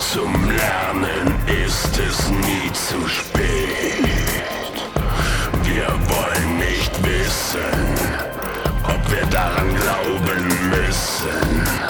Zum Lernen ist es nie zu spät. Wir wollen nicht wissen, ob wir daran glauben müssen.